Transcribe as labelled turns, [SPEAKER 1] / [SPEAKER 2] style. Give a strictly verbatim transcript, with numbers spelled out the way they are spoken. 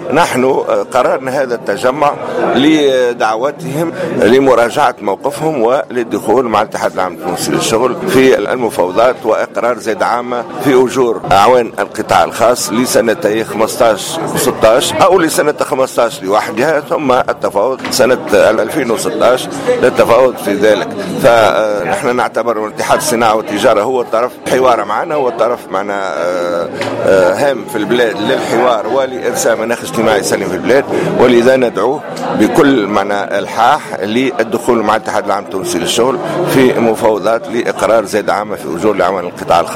[SPEAKER 1] نحن قررنا هذا التجمع لدعوتهم لمراجعة موقفهم وللدخول مع الاتحاد العام التونسي للشغل في المفاوضات وإقرار زيد عامة في أجور أعوان القطاع الخاص لسنتي خمسة عشر و ستة عشر أو لسنة خمسة عشر لوحدها، ثم التفاوض سنة ألفين وستة عشر للتفاوض في ذلك. فنحن نعتبر الاتحاد الصناعة والتجارة هو الطرف الحوار معنا، هو الطرف معنا هام في البلاد للحوار ولإرساء مناخ اجتماعي سليم في البلاد، ولذا ندعوه بكل معنى الحاح للدخول مع الاتحاد العام التونسي للشغل في مفاوضات لإقرار زيادة عامة في أجور لعمل القطاع الخاص.